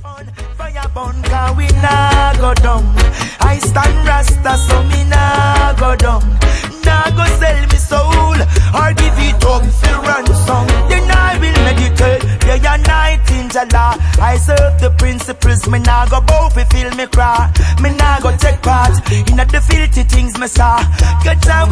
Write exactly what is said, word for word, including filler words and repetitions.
Fire burn, cause we nah go down. I stand Rasta, so me nah go down. Nah go sell me soul, or give it up for ransom. Then I will meditate, day and night in Jala. I serve the principles, me nah go bow fi feel me cry. Me nah go take part in the filthy things me saw. Get down